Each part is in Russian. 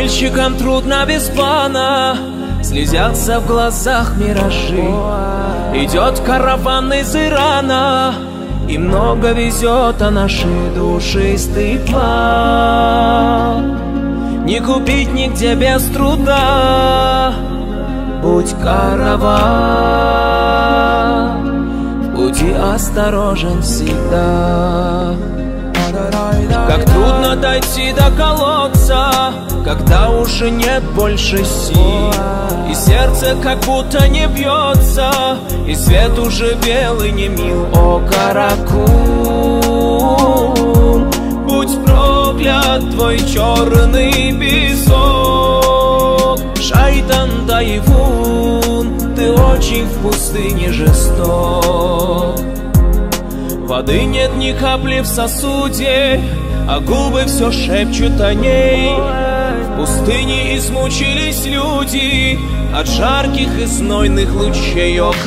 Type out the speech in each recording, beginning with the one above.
Мальчикам трудно без плана, слезятся в глазах миражи. Идет караван из Ирана, и много везет, а наши души стыд план. Не купить нигде без труда, будь караван, в пути осторожен всегда. Как трудно дойти до колодца, когда уже нет больше сил, и сердце как будто не бьется, и свет уже белый не мил. О, Каракум, будь проклят твой черный песок. Шайтан Тайфун, ты очень в пустыне жесток. Воды нет ни капли в сосуде, а губы все шепчут о ней. В пустыне измучились люди от жарких и знойных лучей. О,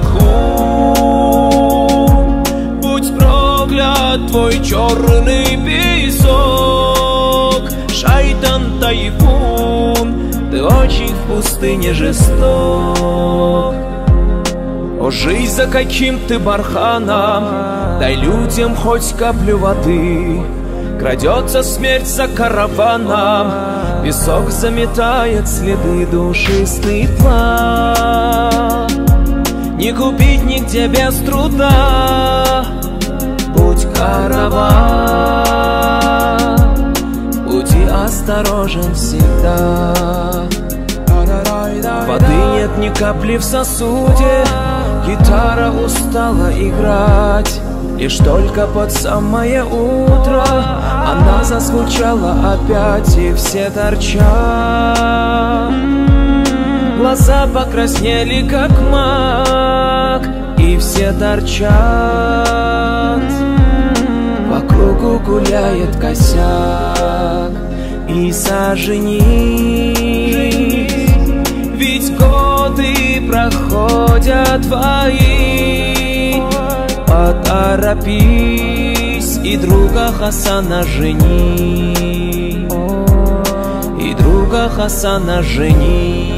Каракум, будь проклят твой черный песок. Шайтан Тайфун, ты очень в пустыне жесток. О, жизнь, за каким ты барханом, дай людям хоть каплю воды. Крадется смерть за караваном, песок заметает следы душистый план. Не купить нигде без труда, будь караван, в пути осторожен всегда. Воды нет ни капли в сосуде, гитара устала играть. Лишь только под самое утро она зазвучала опять, и все торчат. Глаза покраснели, как мак, и все торчат. По кругу гуляет косяк, и соженись. Ведь годы проходят твои, поторопись и друга Хасана жени, и друга Хасана жени.